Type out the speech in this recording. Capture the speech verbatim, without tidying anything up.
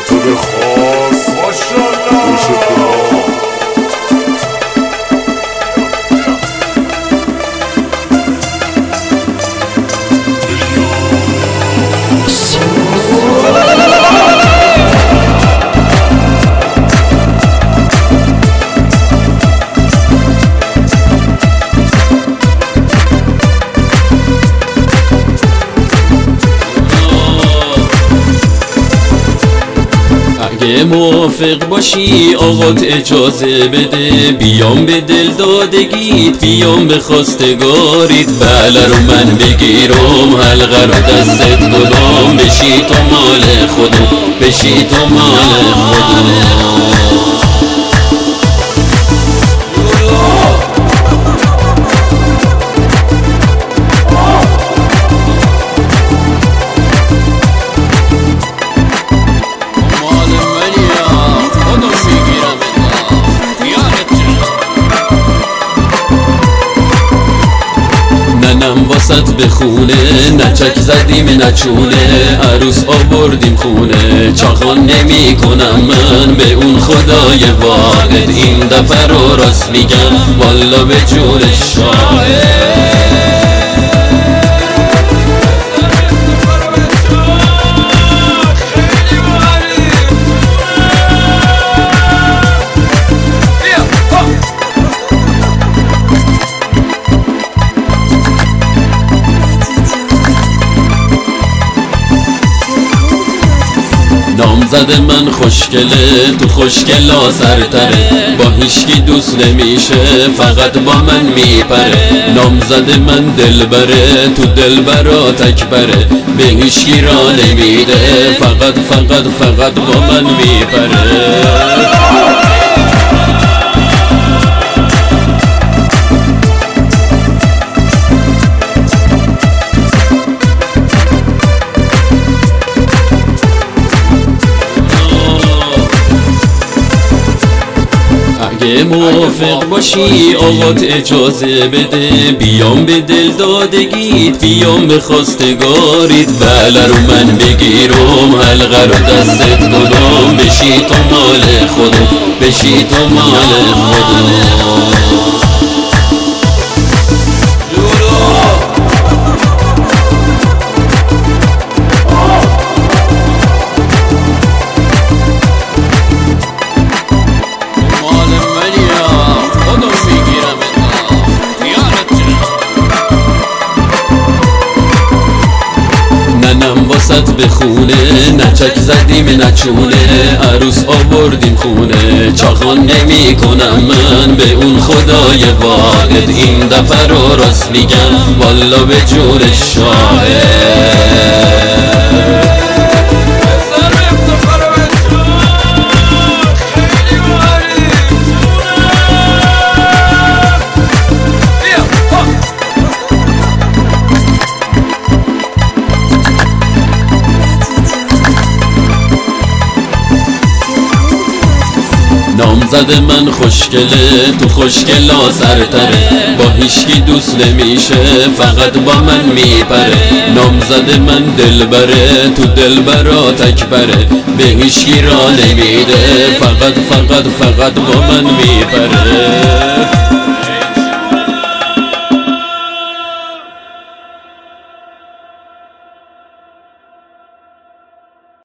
خاطر خاص ماشاءالله اگه موافق باشی آقات اجازه بده بیام به دل دادگیت، بیام به خواستگاریت. بله رو من بگیرم حلقه رو دستت کنم، بشی تو مال خودم، بشی تو مال خودم. ننم واسط بخونه، نچک زدیم نچونه، عروس آوردیم خونه. چاخان نمی کنم من به اون خدای واحد، این دفعه رو راست میگم والا به جون شاهد. نامزد من خوشگله، تو خوشگلا سرتره، با هیچکی دوست نمیشه فقط با من میپره. نامزد من دلبره، تو دلبرا تکبره، به هیچکی را نمیده، فقط فقط فقط با من میپره. اگه موافق باشی آقات اجازه بده بیام به دل دادگیت، بیام به خواستگاریت. بله رو من بگیرم حلقه رو دستت کنم، بشی تو مال خودم، بشی تو مال خودم. ننم واسط بخونه، نچک زدیم نچونه، عروس آوردیم خونه. چاخان نمی کنم من به اون خدای واحد، این دفعه رو راست میگم والا به جون شاهد. نامزد من خوشگله، تو خوشگلا سرتره، با هیچکی دوست نمیشه فقط با من میپره. نامزد من دلبره، تو دلبرا تکبره، به هیچکی را نمیده، فقط فقط فقط با من میپره.